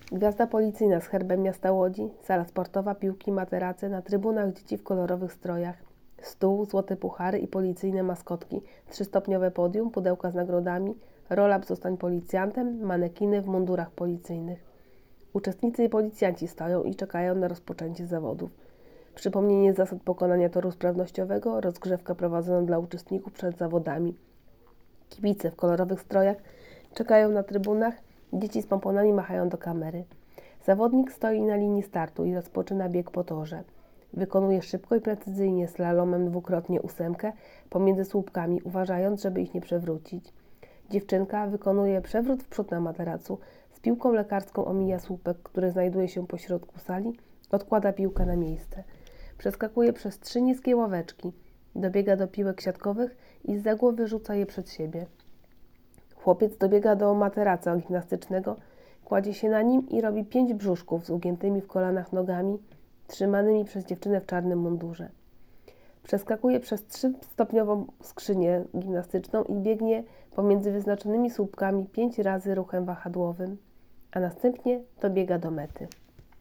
Gwiazda policyjna z herbem miasta Łodzi, sala sportowa, piłki, materace, na trybunach dzieci w kolorowych strojach, stół, złote puchary i policyjne maskotki, 3-stopniowe podium, pudełka z nagrodami, roll-up zostań policjantem, manekiny w mundurach policyjnych. Uczestnicy i policjanci stoją i czekają na rozpoczęcie zawodów. Przypomnienie zasad pokonania toru sprawnościowego, rozgrzewka prowadzona dla uczestników przed zawodami. Kibice w kolorowych strojach czekają na trybunach, dzieci z pomponami machają do kamery. Zawodnik stoi na linii startu i rozpoczyna bieg po torze. Wykonuje szybko i precyzyjnie slalomem 2-krotnie 8 pomiędzy słupkami, uważając, żeby ich nie przewrócić. Dziewczynka wykonuje przewrót w przód na materacu, z piłką lekarską omija słupek, który znajduje się pośrodku sali, odkłada piłkę na miejsce. Przeskakuje przez 3 niskie ławeczki, dobiega do piłek siatkowych i zza głowy rzuca je przed siebie. Chłopiec dobiega do materaca gimnastycznego, kładzie się na nim i robi 5 brzuszków z ugiętymi w kolanach nogami, trzymanymi przez dziewczynę w czarnym mundurze. Przeskakuje przez 3-stopniową skrzynię gimnastyczną i biegnie pomiędzy wyznaczonymi słupkami 5 razy ruchem wahadłowym, a następnie dobiega do mety.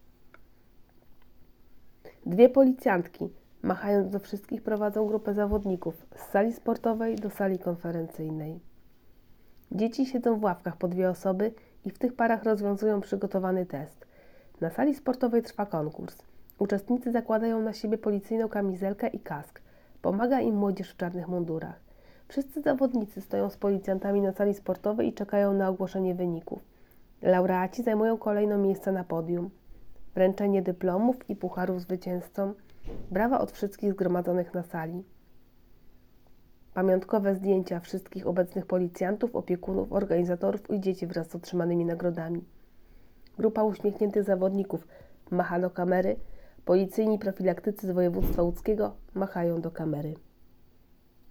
2 policjantki, machając do wszystkich, prowadzą grupę zawodników z sali sportowej do sali konferencyjnej. Dzieci siedzą w ławkach po 2 osoby i w tych parach rozwiązują przygotowany test. Na sali sportowej trwa konkurs. Uczestnicy zakładają na siebie policyjną kamizelkę i kask. Pomaga im młodzież w czarnych mundurach. Wszyscy zawodnicy stoją z policjantami na sali sportowej i czekają na ogłoszenie wyników. Laureaci zajmują kolejno miejsca na podium. Wręczenie dyplomów i pucharów zwycięzcom. Brawa od wszystkich zgromadzonych na sali. Pamiątkowe zdjęcia wszystkich obecnych policjantów, opiekunów, organizatorów i dzieci wraz z otrzymanymi nagrodami. Grupa uśmiechniętych zawodników macha do kamery. Policyjni profilaktycy z województwa łódzkiego machają do kamery.